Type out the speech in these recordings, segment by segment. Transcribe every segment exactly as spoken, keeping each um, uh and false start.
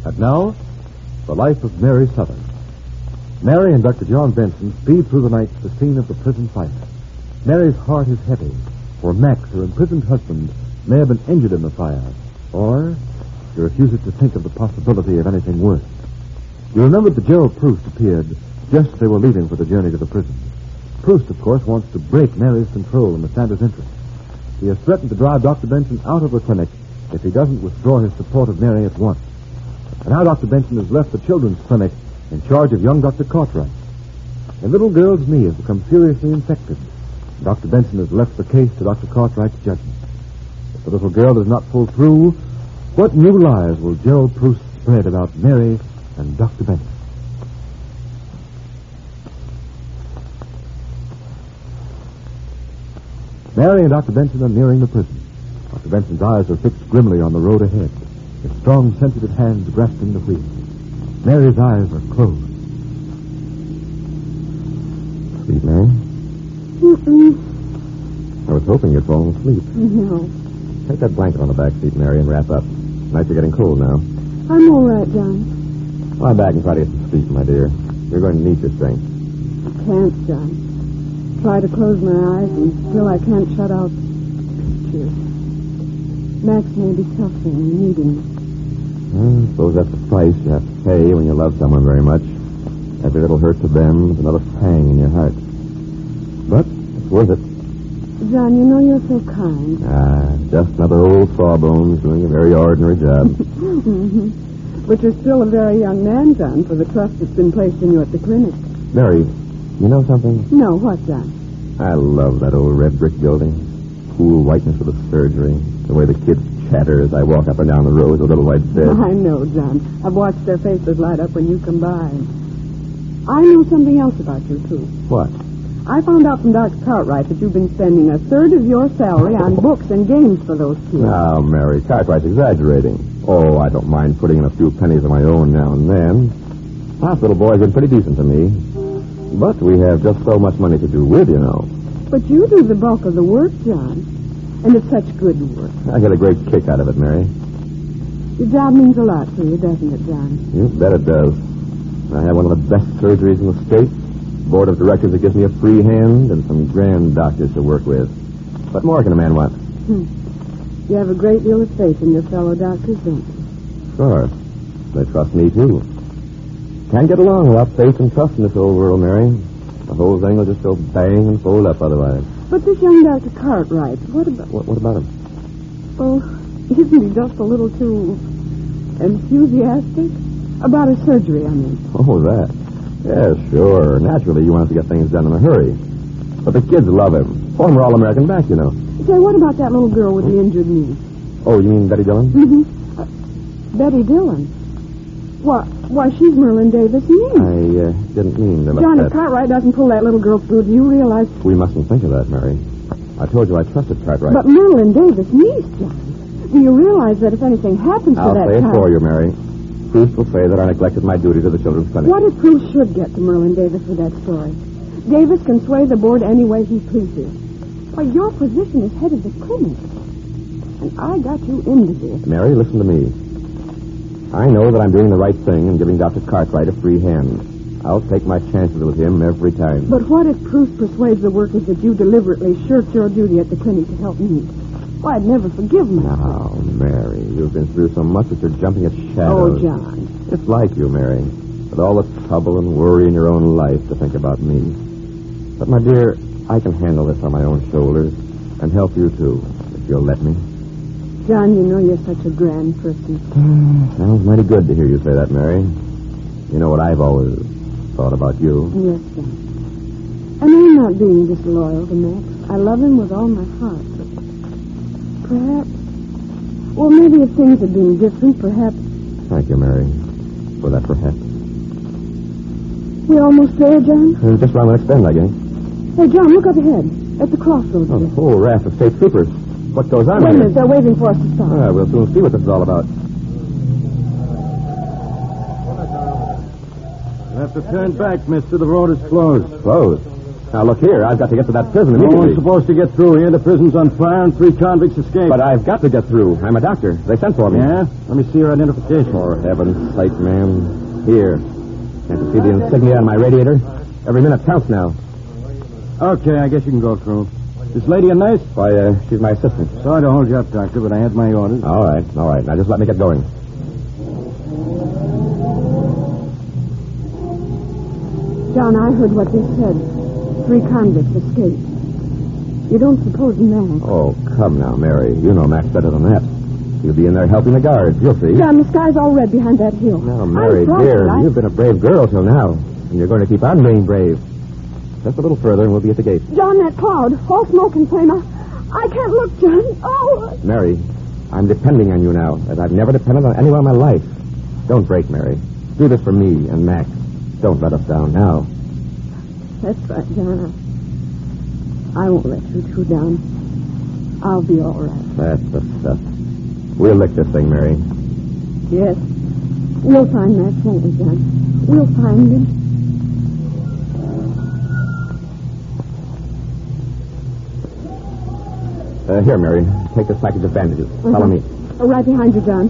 And now, the life of Mary Southern. Mary and Doctor John Benson speed through the night to the scene of the prison fire. Mary's heart is heavy, for Max, her imprisoned husband, may have been injured in the fire, or she refuses to think of the possibility of anything worse. You remember that Gerald Proust appeared just as they were leaving for the journey to the prison. Proust, of course, wants to break Mary's control in the Sanders' interest. He has threatened to drive Doctor Benson out of the clinic if he doesn't withdraw his support of Mary at once. And now Doctor Benson has left the children's clinic in charge of young Doctor Cartwright. The little girl's knee has become seriously infected. Doctor Benson has left the case to Doctor Cartwright's judgment. If the little girl does not pull through, what new lies will Gerald Proust spread about Mary and Doctor Benson? Mary and Doctor Benson are nearing the prison. Doctor Benson's eyes are fixed grimly on the road ahead, his strong, sensitive hands grasping the wheel. Mary's eyes are closed. Sleep, Mary? Mm-mm. I was hoping you'd fallen asleep. No. Take that blanket on the back seat, Mary, and wrap up. Nights are getting cold now. I'm all right, John. Lie back and try to get some sleep, my dear. You're going to need your strength. I can't, John. Try to close my eyes, and still I can't shut out pictures. Max may be suffering and needing me. Well, I suppose that's the price you have to pay when you love someone very much. Every little hurt to them is another pang in your heart. But it's worth it. John, you know you're so kind. Ah, just another old sawbones doing a very ordinary job. Mm-hmm. But you're still a very young man, John, for the trust that's been placed in you at the clinic. Mary, you know something? No, what, John? I love that old red brick building. Cool whiteness of the surgery. The way the kids chatter as I walk up and down the row with a little white bed. I know, John. I've watched their faces light up when you come by. I know something else about you, too. What? I found out from Doctor Cartwright that you've been spending a third of your salary on books and games for those kids. Now, Mary, Cartwright's exaggerating. Oh, I don't mind putting in a few pennies of my own now and then. Hospital boys have been pretty decent to me. But we have just so much money to do with, you know. But you do the bulk of the work, John. And it's such good work. I get a great kick out of it, Mary. Your job means a lot to you, doesn't it, John? You bet it does. I have one of the best surgeries in the state. Board of directors that gives me a free hand and some grand doctors to work with. What more can a man want? Hmm. You have a great deal of faith in your fellow doctors, don't you? Sure. They trust me, too. Can't get along without faith and trust in this old world, Mary. The whole thing will just go bang and fold up otherwise. But this young Doctor Cartwright, what about... What, what about him? Oh, isn't he just a little too enthusiastic? About his surgery, I mean. Oh, that. Yeah, sure. Naturally, you want to get things done in a hurry. But the kids love him. Former All-American back, you know. Say, what about that little girl with the injured knee? Oh, you mean Betty Dillon? Mm-hmm. Uh, Betty Dillon? Why, why, she's Merlin Davis' niece. I uh, didn't mean to let John, that... if Cartwright doesn't pull that little girl through, do you realize... We mustn't think of that, Mary. I told you I trusted Cartwright. But Merlin Davis' niece, John. Do you realize that if anything happens I'll to that say it child... for you, Mary. Proust will say that I neglected my duty to the children's clinic. What if Proust should get to Merlin Davis with that story? Davis can sway the board any way he pleases. Why, your position is head of the clinic. And I got you into this. Mary, listen to me. I know that I'm doing the right thing and giving Doctor Cartwright a free hand. I'll take my chances with him every time. But what if Proust persuades the workers that you deliberately shirked your duty at the clinic to help me? Why, I'd never forgive myself. Now, Mary, you've been through so much that you're jumping at Oh, shadows. John. It's like you, Mary, with all the trouble and worry in your own life to think about me. But, my dear, I can handle this on my own shoulders and help you, too, if you'll let me. John, you know you're such a grand person. Sounds mighty good to hear you say that, Mary. You know what I've always thought about you. Yes, John. And I'm not being disloyal to Max. I love him with all my heart. But perhaps... Well, maybe if things had been different, perhaps... Thank you, Mary, for that perhaps. We almost there, John? Uh, just round the next bend, I guess. Hey, John, look up ahead. At the crossroads. Oh, there. a whole raft of state troopers. What goes on Wait a here? minute, they're waiting for us to stop. Ah, we'll soon see what this is all about. You have to turn back, mister. The road is closed. Closed? Now, look here. I've got to get to that prison No immediately. one's supposed to get through here. The prison's on fire and three convicts escaped. But I've got to get through. I'm a doctor. They sent for me. Yeah? Let me see your identification. For heaven's sake, man. Here. Can't you see the insignia on my radiator? Every minute counts now. Okay, I guess you can go through. This lady a nurse? Why, uh, she's my assistant. Sorry to hold you up, Doctor, but I had my orders. All right, all right. Now, just let me get going. John, I heard what they said. Three convicts escaped. You don't suppose Max? Oh, come now, Mary. You know Max better than that. He'll be in there helping the guards. You'll see. John, the sky's all red behind that hill. Now, Mary, I'm frightened. dear, I... you've been a brave girl till now. And you're going to keep on being brave. Just a little further and we'll be at the gate. John, that cloud. All smoke and flame. I, I can't look, John. Oh! Mary, I'm depending on you now, as I've never depended on anyone in my life. Don't break, Mary. Do this for me and Max. Don't let us down now. That's right, John. I, I won't let you two down. I'll be all right. That's the stuff. We'll lick this thing, Mary. Yes. We'll find Max, won't we, John? We'll find him. Uh, here, Mary. Take this package of bandages. Uh-huh. Follow me. Oh, right behind you, John.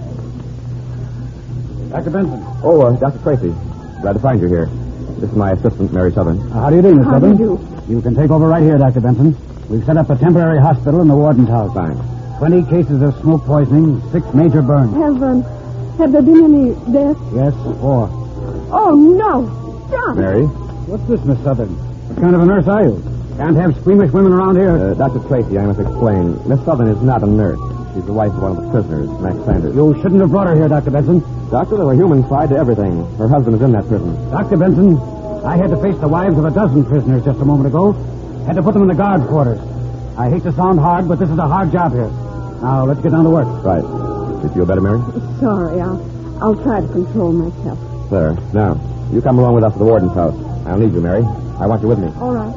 Doctor Benson. Oh, uh, Doctor Tracy. Glad to find you here. This is my assistant, Mary Southern. Uh, how do you do, Miss How do you Southern? do? You can take over right here, Doctor Benson. We've set up a temporary hospital in the warden's house. Fine. Twenty cases of smoke poisoning, six major burns. Have, um, have there been any deaths? Yes, four. Oh, no. John! Mary? What's this, Miss Southern? What kind of a nurse are you? Can't have squeamish women around here. Uh, Doctor Tracy, I must explain. Miss Southern is not a nurse. She's the wife of one of the prisoners, Max Sanders. You shouldn't have brought her here, Doctor Benson. Doctor, there are human side to everything. Her husband is in that prison. Doctor Benson, I had to face the wives of a dozen prisoners just a moment ago. Had to put them in the guard quarters. I hate to sound hard, but this is a hard job here. Now, let's get down to work. Right. You feel better, Mary? Sorry, I'll, I'll try to control myself. There. Now, you come along with us to the warden's house. I'll need you, Mary. I want you with me. All right.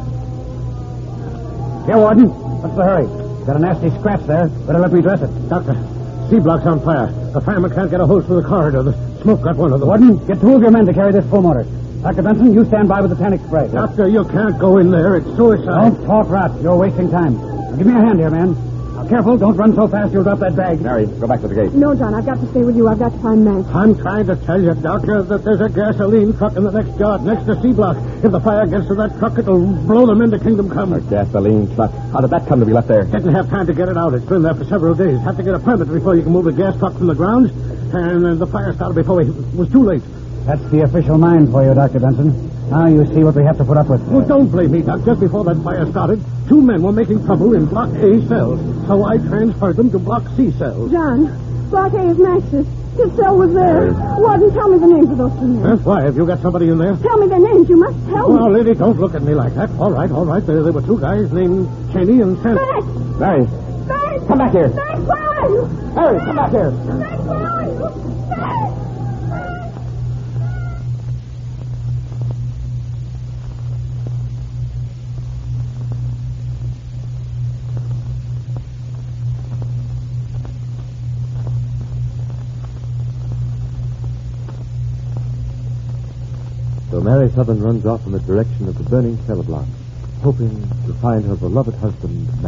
Here, Warden. What's the hurry? Got a nasty scratch there. Better let me dress it. Doctor, C-block's on fire. The fireman can't get a hose through the corridor. The smoke got one of them. Warden, get two of your men to carry this full motor. Doctor Benson, you stand by with the panic spray. Doctor, you can't go in there. It's suicide. Don't talk rot. You're wasting time. Now, give me a hand here, man. Now, careful. Don't run so fast you'll drop that bag. Mary, go back to the gate. No, John, I've got to stay with you. I've got to find Max. I'm trying to tell you, Doctor, that there's a gasoline truck in the next yard, next to C-block. If the fire gets to that truck, it'll blow them into Kingdom Come. A gasoline truck. How did that come to be left there? Didn't have time to get it out. It's been there for several days. Have to get a permit before you can move the gas truck from the grounds. And uh, the fire started before we, it was too late. That's the official mind for you, Doctor Benson. Now you see what we have to put up with. Well, don't blame me, Doc. Just before that fire started, two men were making trouble in Block A cells. So I transferred them to Block C cells. John, Block A is Max's. His cell was there. Warden, tell me the names of those two men. Huh? Why? Have you got somebody in there? Tell me their names. You must tell Well, me. lady, don't look at me like that. All right, all right. There, there were two guys named Cheney and Sanders. Max! Mary, Max! come back here. Max, where are you? Mary, come back here. Max, where are you? Max! So Mary Southern runs off in the direction of the burning cell block, hoping to find her beloved husband, Max.